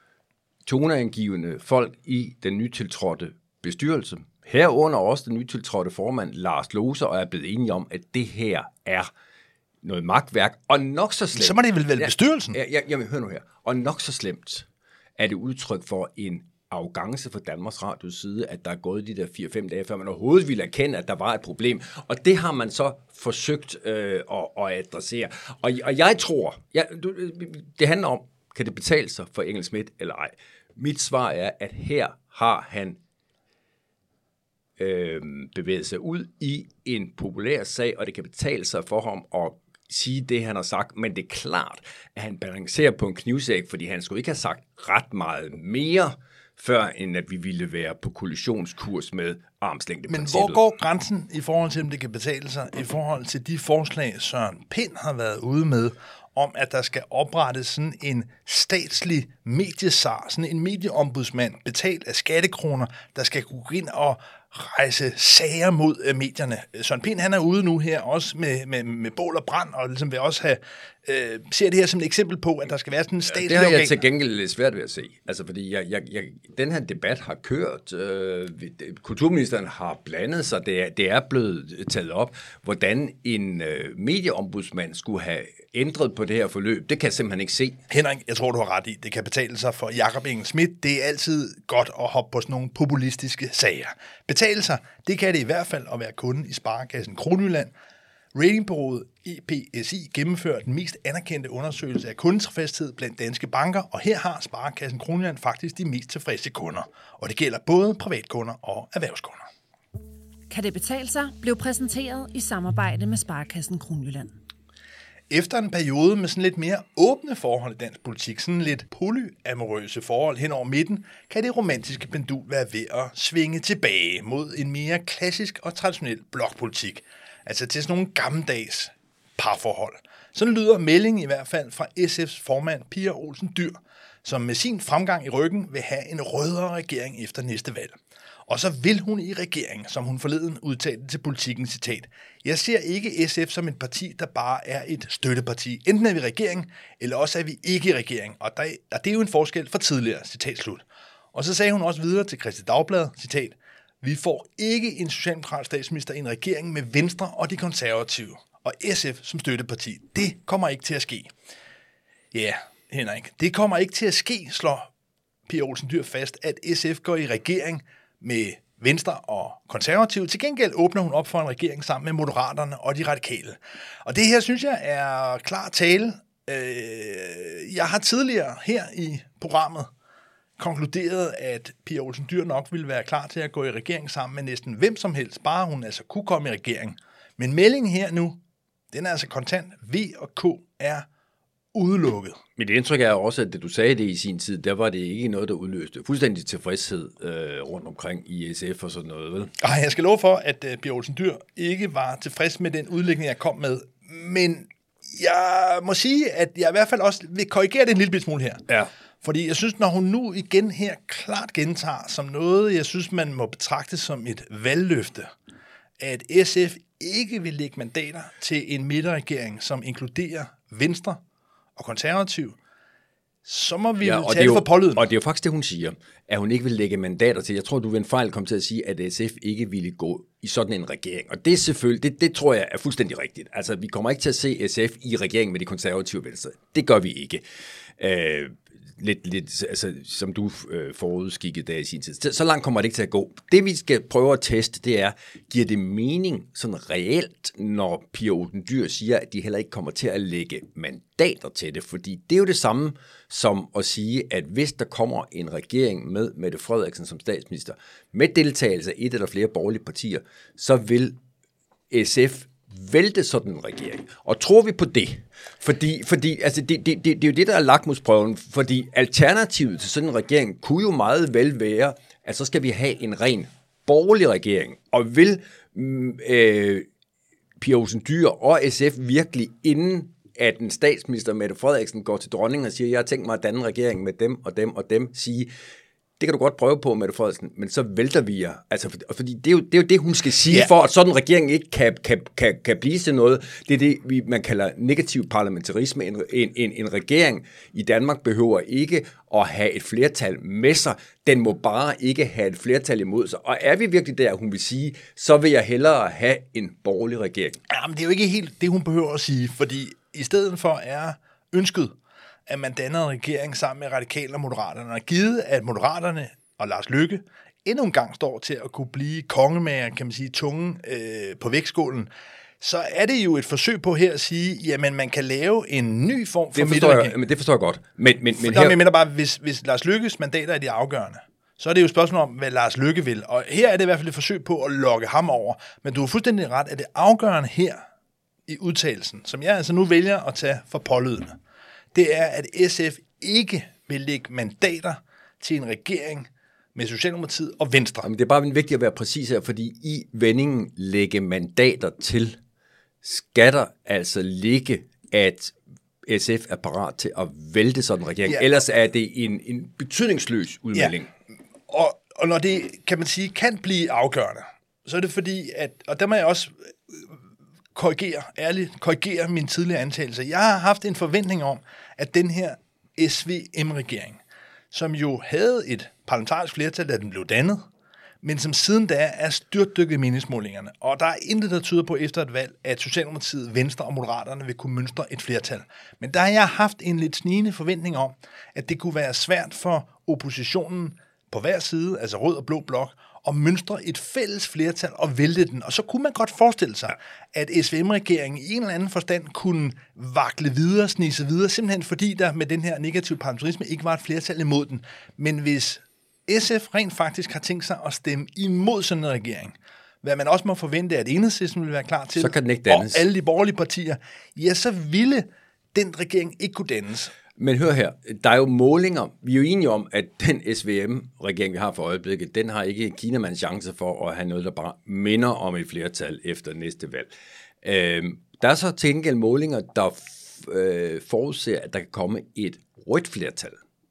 toneangivende folk i den nytiltrådte bestyrelse. Herunder også den nytiltrådte formand Lars Lose, og er blevet enige om, at det her er noget magtværk, og nok så slemt... Så må det vel vælge bestyrelsen? Ja, ja, jamen, hør nu her. Og nok så slemt er det udtryk for en arrogance fra Danmarks Radios side, at der er gået de der fire fem dage, før man overhovedet ville erkende, at der var et problem. Og det har man så forsøgt øh, at, at adressere. Og, og jeg tror, ja, du, det handler om, kan det betale sig for Engel-Schmidt eller ej? Mit svar er, at her har han øh, bevæget sig ud i en populær sag, og det kan betale sig for ham at sige det, han har sagt, men det er klart, at han balancerer på en knivsæg, fordi han skulle ikke have sagt ret meget mere, før end at vi ville være på kollisionskurs med armslængdeprincippet. Men hvor går grænsen i forhold til, om det kan betale sig, i forhold til de forslag, Søren Pind har været ude med, om at der skal oprettes sådan en statslig mediesar, sådan en medieombudsmand betalt af skattekroner, der skal kunne gå ind og rejse sager mod øh, medierne. Søren Pind, han er ude nu her også med, med, med bål og brand, og ligesom vil også have, øh, ser det her som et eksempel på, at der skal være sådan en statslig organ. Det har jeg organ. til gengæld lidt svært ved at se. Altså, fordi jeg, jeg, jeg, den her debat har kørt, øh, kulturministeren har blandet sig, det er, det er blevet taget op, hvordan en øh, medieombudsmand skulle have ændret på det her forløb. Det kan jeg simpelthen ikke se. Henrik, jeg tror, du har ret i. Det kan betale sig for Jakob Engel-Schmidt. Det er altid godt at hoppe på sådan nogle populistiske sager. Betale sig, det kan det i hvert fald at være kunde i Sparekassen Kronjylland. Ratingbureauet E P S I gennemfører den mest anerkendte undersøgelse af kundetilfredshed blandt danske banker, og her har Sparekassen Kronjylland faktisk de mest tilfredse kunder. Og det gælder både privatkunder og erhvervskunder. Kan det betale sig? Blev præsenteret i samarbejde med Sparekassen Kronjylland. Efter en periode med sådan lidt mere åbne forhold i dansk politik, sådan lidt polyamorøse forhold hen over midten, kan det romantiske pendul være ved at svinge tilbage mod en mere klassisk og traditionel blokpolitik. Altså til sådan nogle gammeldags parforhold. Sådan lyder meldingen i hvert fald fra S F's formand Pia Olsen Dyhr, som med sin fremgang i ryggen vil have en rødere regering efter næste valg. Og så vil hun i regeringen, som hun forleden udtalte til Politikken, citat: "Jeg ser ikke S F som et parti, der bare er et støtteparti. Enten er vi i regering, eller også er vi ikke i regering. Og der, og det er jo en forskel fra tidligere." Citat slut. Og så sagde hun også videre til Kristeligt Dagblad, citat: "Vi får ikke en socialdemokratisk statsminister i en regering med Venstre og de konservative. Og S F som støtteparti. Det kommer ikke til at ske." Ja, Henrik, det kommer ikke til at ske, slår Pia Olsen Dyhr fast, at S F går i regering med Venstre og Konservative. Til gengæld åbner hun op for en regering sammen med Moderaterne og de radikale. Og det her, synes jeg, er klar tale. Jeg har tidligere her i programmet konkluderet, at Pia Olsen Dyhr nok ville være klar til at gå i regering sammen med næsten hvem som helst, bare hun altså kunne komme i regering. Men meldingen her nu, den er altså kontant. V og K er udelukket. Mit indtryk er også, at det du sagde det i sin tid, der var det ikke noget, der udløste fuldstændig tilfredshed øh, rundt omkring i S F og sådan noget, vel? Ej, jeg skal love for, at uh, Pia Olsen Dyhr ikke var tilfreds med den udlægning, jeg kom med. Men jeg må sige, at jeg i hvert fald også vil korrigere det en lille smule her. Ja. Fordi jeg synes, når hun nu igen her klart gentager som noget, jeg synes, man må betragte som et valgløfte, at S F ikke vil lægge mandater til en midterregering, som inkluderer Venstre og Konservativ, så må vi ja, jo tale for pålyden. Og det er jo faktisk det, hun siger, at hun ikke vil lægge mandater til. Jeg tror, du ved en fejl kom til at sige, at S F ikke ville gå i sådan en regering. Og det er selvfølgelig, det, det tror jeg er fuldstændig rigtigt. Altså, vi kommer ikke til at se S F i regering med de konservative Venstre. Det gør vi ikke. Øh, lidt, lidt altså, som du øh, forudskikkede der i sin tid. Så, så langt kommer det ikke til at gå. Det, vi skal prøve at teste, det er, giver det mening sådan reelt, når Pia Olsen Dyhr siger, at de heller ikke kommer til at lægge mandater til det? Fordi det er jo det samme som at sige, at hvis der kommer en regering med Mette Frederiksen som statsminister, med deltagelse af et eller flere borgerlige partier, så vil S F vælte sådan en regering. Og tror vi på det? Fordi, fordi altså det, det, det, det er jo det, der er lakmusprøven, fordi alternativet til sådan en regering kunne jo meget vel være, at så skal vi have en ren borgerlig regering. Og vil øh, Pia Olsen Dyhr og S F virkelig, inden at en statsminister, Mette Frederiksen, går til dronningen og siger, jeg har tænkt mig at danne en regering med dem og dem og dem, sige, det kan du godt prøve på, Mette Frederiksen, men så vælter vi jer. Altså, for, fordi det er, jo, det er jo det, hun skal sige, ja. For at sådan en regering ikke kan, kan, kan, kan blive til noget. Det er det, man kalder negativ parlamentarisme. En, en, en, en regering i Danmark behøver ikke at have et flertal med sig. Den må bare ikke have et flertal imod sig. Og er vi virkelig der, hun vil sige, så vil jeg hellere have en borgerlig regering. Ja, men det er jo ikke helt det, hun behøver at sige, fordi i stedet for er ønsket, at man danner en regering sammen med Radikale og Moderaterne, og givet, at Moderaterne og Lars Løkke endnu en gang står til at kunne blive kongemager, kan man sige, tungen øh, på vægtskålen, så er det jo et forsøg på her at sige, jamen man kan lave en ny form for det forstår jeg, men det forstår jeg godt. Men, men, men her... her... Jeg mener bare, hvis, hvis Lars Løkkes mandater er de afgørende, så er det jo et spørgsmål om, hvad Lars Løkke vil. Og her er det i hvert fald et forsøg på at lokke ham over. Men du har fuldstændig ret, at det afgørende her i udtalelsen, som jeg altså nu vælger at tage for pålydende, det er, at S F ikke vil lægge mandater til en regering med Socialdemokratiet og Venstre. Jamen, det er bare vigtigt at være præcis her, fordi i vendingen lægge mandater til, skal der altså ligge, at S F er parat til at vælte sådan en regering. Ja. Ellers er det en, en betydningsløs udmelding. Ja. Og, og når det, kan man sige, kan blive afgørende, så er det fordi, at, og der må jeg også korrigere, ærligt korrigere mine tidligere antagelser. Jeg har haft en forventning om, at den her S V M-regering, som jo havde et parlamentarisk flertal, da den blev dannet, men som siden da er styrtdykket i meningsmålingerne. Og der er intet, der tyder på efter et valg, at Socialdemokratiet, Venstre og Moderaterne vil kunne mønstre et flertal. Men der har jeg haft en lidt snigende forventning om, at det kunne være svært for oppositionen på hver side, altså rød og blå blok, og mønstre et fælles flertal og vælte den. Og så kunne man godt forestille sig, at S V M-regeringen i en eller anden forstand kunne vakle videre, snige sig videre, simpelthen fordi der med den her negative parlamentarisme ikke var et flertal imod den. Men hvis S F rent faktisk har tænkt sig at stemme imod sådan en regering, hvad man også må forvente, at Enhedslisten vil være klar til, så kan den ikke dannes. Og alle de borgerlige partier, ja, så ville den regering ikke kunne dannes. Men hør her, der er jo målinger. Vi er jo enige om, at den S V M-regering, vi har for øjeblikket, den har ikke Kinamands chance for at have noget, der bare minder om et flertal efter næste valg. Øh, der er så til gengæld målinger, der øh, forudser, at der kan komme et rødt flertal.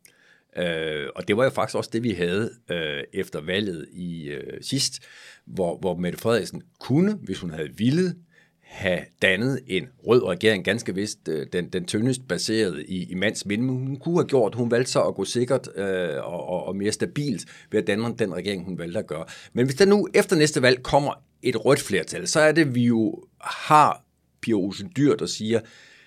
Øh, og det var jo faktisk også det, vi havde øh, efter valget i øh, sidst, hvor, hvor Mette Frederiksen kunne, hvis hun havde villet, have dannet en rød regering, ganske vist øh, den, den tyndest baseret i, i mands minde. Hun kunne have gjort, hun valgte så at gå sikkert øh, og, og, og mere stabilt ved at danne den regering, hun valgte at gøre. Men hvis der nu efter næste valg kommer et rødt flertal, så er det, vi jo har Pia Olsen Dyhr, der siger,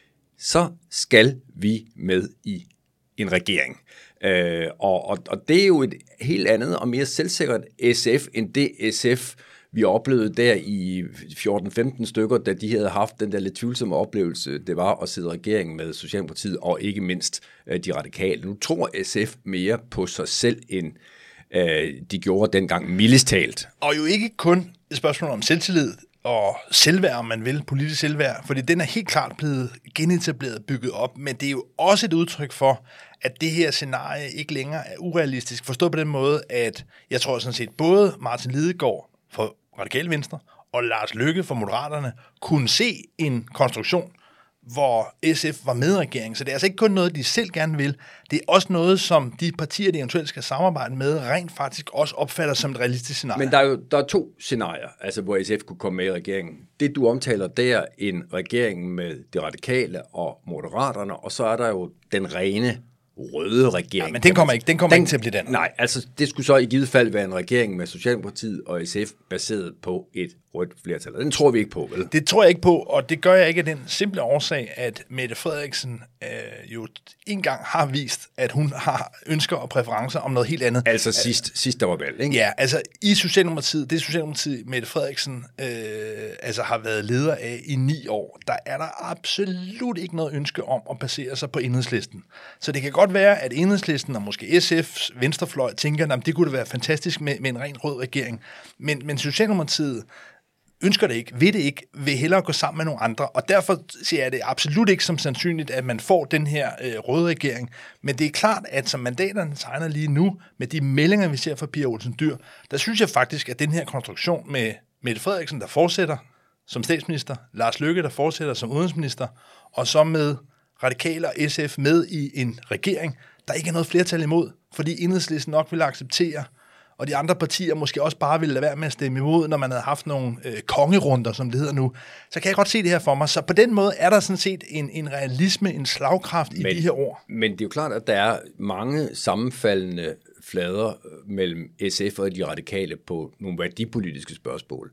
så skal vi med i en regering. Øh, og, og, og det er jo et helt andet og mere selvsikkert S F, end det S F, vi oplevede der i fjorten femten stykker, da de havde haft den der lidt tvivlsomme oplevelse, det var at sidde i regeringen med Socialdemokratiet og ikke mindst øh, de radikale. Nu tror S F mere på sig selv, end øh, de gjorde dengang mildest talt. Og jo ikke kun et spørgsmål om selvtillid og selvværd, om man vil, politisk selvværd, fordi den er helt klart blevet genetableret, bygget op, men det er jo også et udtryk for, at det her scenarie ikke længere er urealistisk. Forstået på den måde, at jeg tror sådan set, både Martin Lidegaard for Radikale Venstre og Lars Løkke for Moderaterne kunne se en konstruktion, hvor S F var med i regeringen. Så det er altså ikke kun noget, de selv gerne vil. Det er også noget, som de partier, de eventuelt skal samarbejde med, rent faktisk også opfatter som et realistisk scenarie. Men der er jo der er to scenarier, altså hvor S F kunne komme med i regeringen. Det, du omtaler, det er en regering med de radikale og Moderaterne, og så er der jo den rene røde regering. Ja, men den kommer ikke, den kommer den, ikke til at blive den. Nej, altså det skulle så i givet fald være en regering med Socialdemokratiet og S F baseret på et rødt flertal. Den tror vi ikke på, vel? Det tror jeg ikke på, og det gør jeg ikke af den simple årsag, at Mette Frederiksen øh, jo engang har vist, at hun har ønsker og præferencer om noget helt andet. Altså sidst, sidst der var valg, ikke? Ja, altså i Socialdemokratiet, det Socialdemokratiet Mette Frederiksen øh, altså har været leder af i ni år, der er der absolut ikke noget ønske om at basere sig på Enhedslisten. Så det kan godt være, at Enhedslisten og måske S F's venstrefløj tænker, at det kunne da være fantastisk med, med en ren rød regering. Men, men Socialdemokratiet ønsker det ikke, vil det ikke, vil hellere gå sammen med nogle andre, og derfor siger jeg det absolut ikke som sandsynligt, at man får den her øh, røde regering, men det er klart, at som mandaterne tegner lige nu, med de meldinger, vi ser fra Pia Olsen Dyhr, der synes jeg faktisk, at den her konstruktion med Mette Frederiksen, der fortsætter som statsminister, Lars Løkke, der fortsætter som udenrigsminister, og så med Radikale og S F med i en regering, der ikke er noget flertal imod, fordi Enhedslisten nok vil acceptere, og de andre partier måske også bare ville lade være med at stemme imod, når man havde haft nogle øh, kongerunder, som det hedder nu, så kan jeg godt se det her for mig. Så på den måde er der sådan set en, en realisme, en slagkraft i men, de her ord. Men det er jo klart, at der er mange sammenfaldende flader mellem S F og de radikale på nogle værdipolitiske spørgsmål.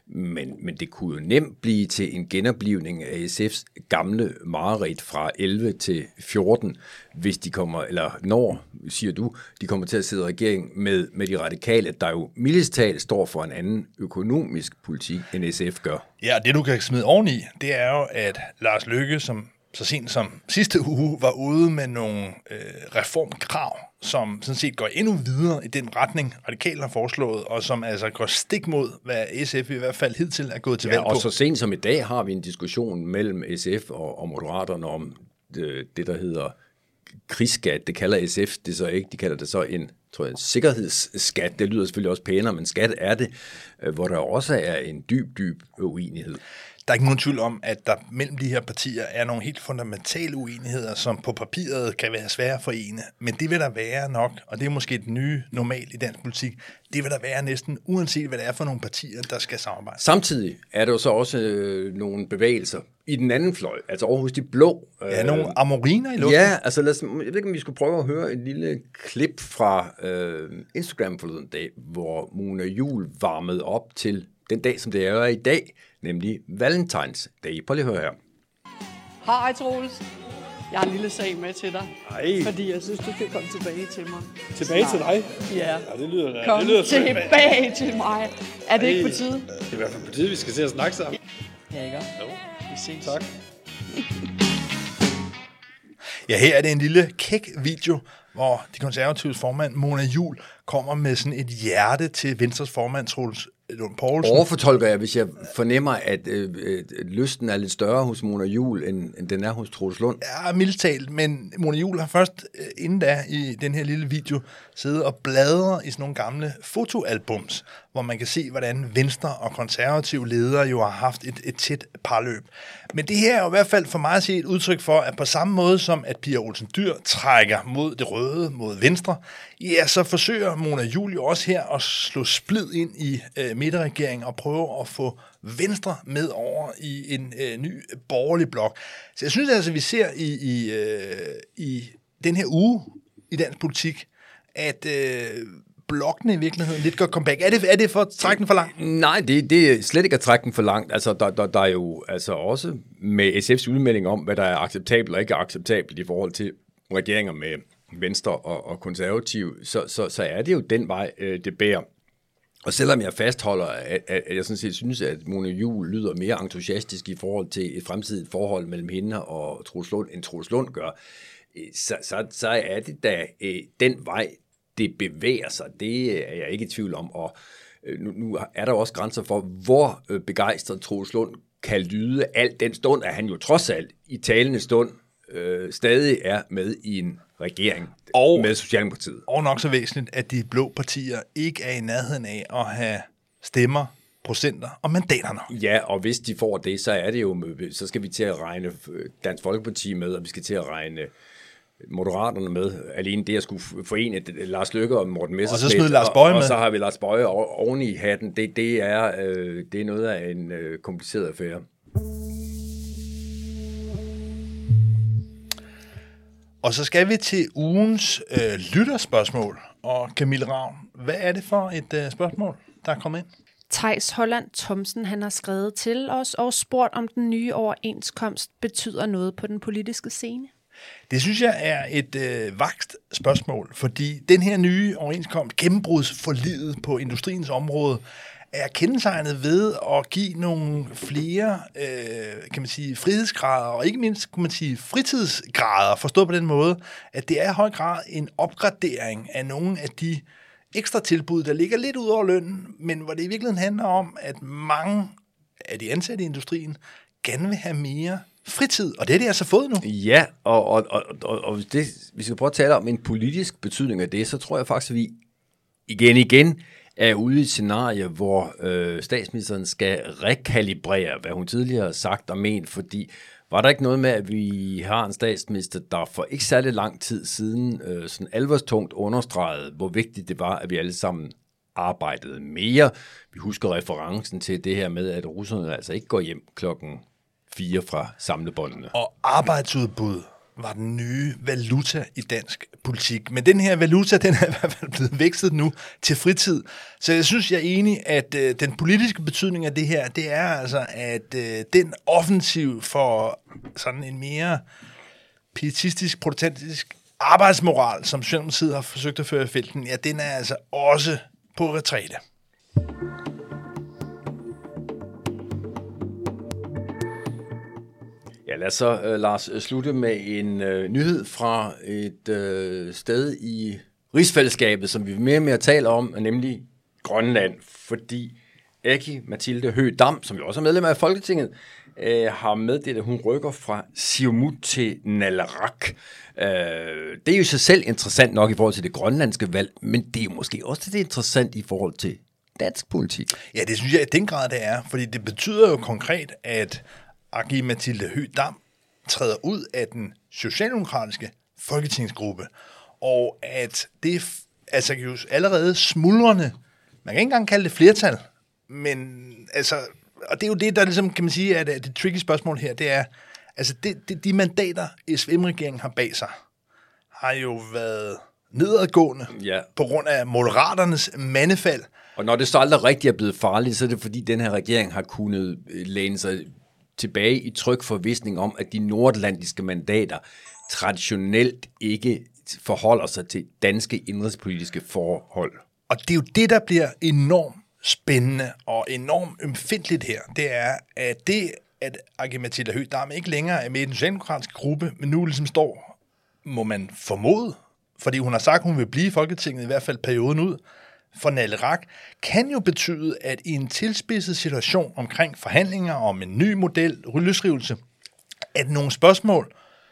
Men, men det kunne jo nemt blive til en genoplivning af S F's gamle mareridt fra elleve til fjorten, hvis de kommer, eller når, siger du, de kommer til at sidde i regering med, med de radikale, der jo mildest talt står for en anden økonomisk politik, end S F gør. Ja, det du kan smide oveni, det er jo, at Lars Løkke, som så sent som sidste uge, var ude med nogle øh, reformkrav, som sådan set går endnu videre i den retning, radikale har foreslået, og som altså går stik mod, hvad S F i hvert fald hidtil er gået til ja, valg på. Og så sent som i dag har vi en diskussion mellem S F og, og Moderaterne om det, det, der hedder krigsskat. Det kalder S F det så ikke. De kalder det så en, tror jeg, en sikkerhedsskat. Det lyder selvfølgelig også pænere, men skat er det, hvor der også er en dyb, dyb uenighed. Der er ikke nogen tvivl om, at der mellem de her partier er nogle helt fundamentale uenigheder, som på papiret kan være svære at forene. Men det vil der være nok, og det er måske det nye normal i dansk politik, det vil der være næsten uanset, hvad det er for nogle partier, der skal samarbejde. Samtidig er der jo så også øh, nogle bevægelser i den anden fløj, altså over hos de blå. Øh, ja, nogle amoriner i luften. Ja, altså lad os, jeg ved ikke, om vi skulle prøve at høre et lille klip fra øh, Instagram forleden dag, hvor Mona Juul varmede op til den dag, som det er i dag, nemlig Valentines Day. Prøv lige at høre her. Hej Troels. Jeg har en lille sag med til dig. Ej. Fordi jeg synes, du skal komme tilbage til mig. Tilbage Snart. til dig? Ja. Ja, det lyder Kom det lyder tilbage til mig. Er det Ej. ikke på tide? Det er i hvert fald på tide, vi skal se og snakke sammen. Ja, ikke? Jo. Vi ses. Tak. Ja, her er det en lille kæk video, hvor de konservatives formand, Mona Juul, kommer med sådan et hjerte til Venstres formand, Troels Lund Poulsen. Overfortolker jeg, hvis jeg fornemmer, at øh, øh, lysten er lidt større hos Mona Juul, end, end den er hos Troels Lund. Ja, mildt talt, men Mona Juul har først øh, inden da i den her lille video siddet og bladret i sådan nogle gamle fotoalbums, hvor man kan se, hvordan Venstre og konservative ledere jo har haft et, et tæt parløb. Men det her er jo i hvert fald for mig at se et udtryk for, at på samme måde som at Pia Olsen Dyhr trækker mod det røde, mod Venstre, ja, så forsøger Mona Juul jo også her at slå splid ind i øh, midterregeringen og prøve at få Venstre med over i en øh, ny borgerlig blok. Så jeg synes altså, vi ser i, i, øh, i den her uge i dansk politik, at øh, blokkene i virkeligheden lidt gør comeback. Er det, er det for at trække den for langt? Nej, det, det er slet ikke at trække den for langt. Altså, der, der, der er jo altså også med S F's udmelding om, hvad der er acceptabelt og ikke acceptabelt i forhold til regeringer med Venstre og, og konservative, så, så, så er det jo den vej, øh, det bærer. Og selvom jeg fastholder, at, at jeg sådan set synes, at Mona Juul lyder mere entusiastisk i forhold til et fremtidigt forhold mellem hende og Troels Lund, end Troels Lund gør, så, så, så er det da øh, den vej, det bevæger sig. Det er jeg ikke i tvivl om. Og øh, nu, nu er der også grænser for, hvor øh, begejstret Troels Lund kan lyde. Alt den stund, at han jo trods alt i talende stund øh, stadig er med i en regering og, med Socialdemokratiet. Og nok så væsentligt, at de blå partier ikke er i nærheden af at have stemmer, procenter og mandater nok. Ja, og hvis de får det, så er det jo, så skal vi til at regne Dansk Folkeparti med, og vi skal til at regne Moderaterne med. Alene det at skulle forene Lars Løkke og Morten Messerschmidt. Og så smide Lars Boje med. Og så har vi Lars Boje oven i hatten. Det, det, er, øh, det er noget af en øh, kompliceret affære. Og så skal vi til ugens øh, lytterspørgsmål. Og Camille Ravn, hvad er det for et øh, spørgsmål, der er kommet ind? Theis Holland Thomsen, han har skrevet til os og spurgt, om den nye overenskomst betyder noget på den politiske scene. Det synes jeg er et øh, vakst spørgsmål, fordi den her nye overenskomst, gennembrudsforliget på industriens område, er kendetegnet ved at give nogle flere, øh, kan man sige, frihedsgrader, og ikke mindst, kan man sige, fritidsgrader, forstået på den måde, at det er i høj grad en opgradering af nogle af de ekstra tilbud, der ligger lidt ud over lønnen, men hvor det i virkeligheden handler om, at mange af de ansatte i industrien gerne vil have mere fritid, og det er det altså fået nu. Ja, og, og, og, og, og hvis, det, hvis vi skal prøve at tale om en politisk betydning af det, så tror jeg faktisk, at vi igen igen er ude i et scenarie, hvor øh, statsministeren skal rekalibrere, hvad hun tidligere har sagt og ment, fordi var der ikke noget med, at vi har en statsminister, der for ikke særlig lang tid siden øh, sådan alvorstungt understregede, hvor vigtigt det var, at vi alle sammen arbejdede mere. Vi husker referencen til det her med, at russerne altså ikke går hjem klokken fire fra samlebåndene. Og arbejdsudbud var den nye valuta i dansk politik. Men den her valuta, den er i hvert fald blevet vækstet nu til fritid. Så jeg synes, jeg er enig, at øh, den politiske betydning af det her, det er altså, at øh, den offensiv for sådan en mere pietistisk, protestantisk arbejdsmoral, som Socialdemokratiet har forsøgt at føre i felten, ja, den er altså også på retræte. Ja, lad os så, uh, Lars, slutte med en uh, nyhed fra et uh, sted i rigsfællesskabet, som vi mere og mere taler om, nemlig Grønland, fordi Aki-Mathilde Høegh Dam, som jo også er medlem af Folketinget, uh, har meddelt, at hun rykker fra Siumut til Naleraq. Uh, det er jo sig selv interessant nok i forhold til det grønlandske valg, men det er jo måske også det interessant i forhold til dansk politik. Ja, det synes jeg i den grad, det er, fordi det betyder jo konkret, at Aki-Mathilde Høegh Dam træder ud af den socialdemokratiske folketingsgruppe, og at det er altså jo allerede smuldrende, man kan ikke engang kalde det flertal, men altså, og det er jo det, der ligesom, kan man sige, at det tricky spørgsmål her, det er, altså det, det, de mandater, S V M-regeringen har bag sig, har jo været nedadgående ja. på grund af Moderaternes mandefald. Og når det så aldrig rigtig er blevet farligt, så er det fordi, den her regering har kunnet læne sig tilbage i tryg forvisning om, at de nordatlantiske mandater traditionelt ikke forholder sig til danske indrigspolitiske forhold. Og det er jo det, der bliver enormt spændende og enormt ømfindtligt her. Det er, at det, at Aki-Mathilde Høegh Dam ikke længere er med i den socialdemokratiske gruppe, men nu ligesom står, må man formode, fordi hun har sagt, at hun vil blive i Folketinget i hvert fald perioden ud, for Naleraq, kan jo betyde, at i en tilspidset situation omkring forhandlinger om en ny model, løsrivelse, at nogle spørgsmål,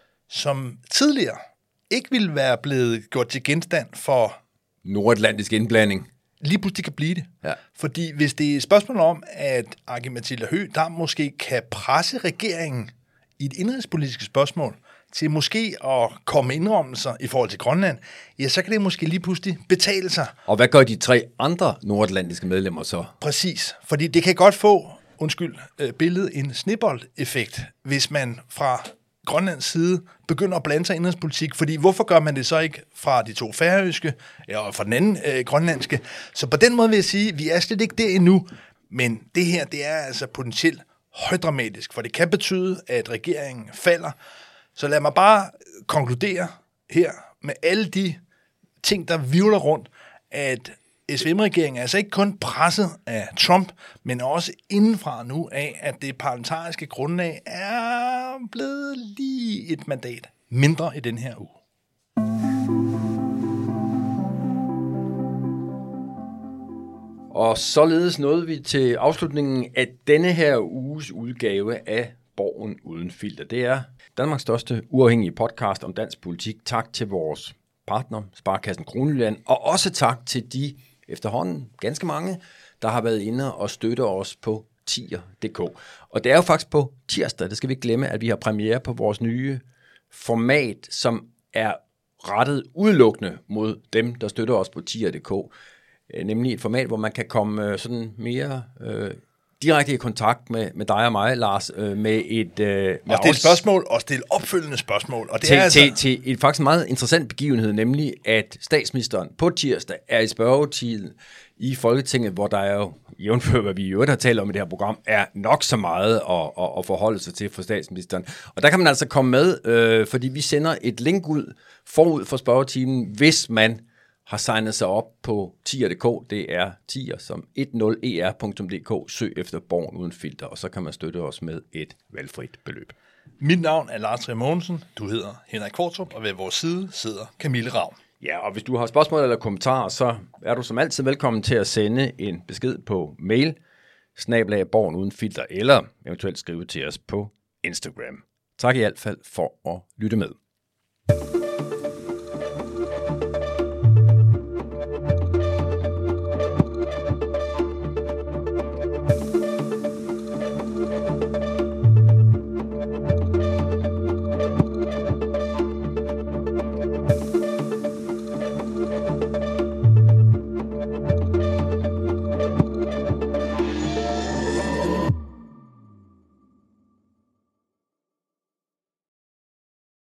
som tidligere ikke ville være blevet gjort til genstand for nordatlantisk indblanding, lige pludselig kan blive det. Ja. Fordi hvis det er et spørgsmål om, at Aki-Mathilde Høegh Dam måske kan presse regeringen i et indrigspolitisk spørgsmål, til måske at komme indrømmelser i forhold til Grønland, ja, så kan det måske lige pludselig betale sig. Og hvad gør de tre andre nordatlantiske medlemmer så? Præcis, fordi det kan godt få, undskyld, billedet en snibbold-effekt, hvis man fra Grønlands side begynder at blande sig i indrigspolitik, fordi hvorfor gør man det så ikke fra de to færøske, ja, og fra den anden øh, grønlandske? Så på den måde vil jeg sige, at vi er slet ikke der endnu, men det her, det er altså potentielt højdramatisk, for det kan betyde, at regeringen falder. Så lad mig bare konkludere her med alle de ting, der virvler rundt, at S V M-regeringen er altså ikke kun presset af Trump, men også indenfra nu af, at det parlamentariske grundlag er blevet lige et mandat mindre i den her uge. Og således nåede vi til afslutningen af denne her uges udgave af Borgen Uden Filter. Det er Danmarks største uafhængige podcast om dansk politik. Tak til vores partner, Sparekassen Kronjylland, og også tak til de efterhånden ganske mange, der har været inde og støtte os på tier punktum d k. Og det er jo faktisk på tirsdag, det skal vi ikke glemme, at vi har premiere på vores nye format, som er rettet udelukkende mod dem, der støtter os på tier punktum d k. Nemlig et format, hvor man kan komme sådan mere øh, direkte i kontakt med, med dig og mig, Lars, øh, med et... Øh, og stille spørgsmål, og stille opfølgende spørgsmål. Og det til, er altså... til, til et faktisk meget interessant begivenhed, nemlig at statsministeren på tirsdag er i spørgetiden i Folketinget, hvor der er jo, jævnfør hvad vi i øvrigt har talt om i det her program, er nok så meget at, at, at forholde sig til for statsministeren. Og der kan man altså komme med, øh, fordi vi sender et link ud forud for spørgetimen, hvis man har signet sig op på tier punktum d k. Det er tier som ti e r punktum d k. Søg efter Borgen Uden Filter, og så kan man støtte os med et valgfrit beløb. Mit navn er Lars Trier Mogensen. Du hedder Henrik Kvartrup, og ved vores side sidder Camille Ravn. Ja, og hvis du har spørgsmål eller kommentarer, så er du som altid velkommen til at sende en besked på mail, snabel-a Borgen Uden Filter, eller eventuelt skrive til os på Instagram. Tak i hvert fald for at lytte med.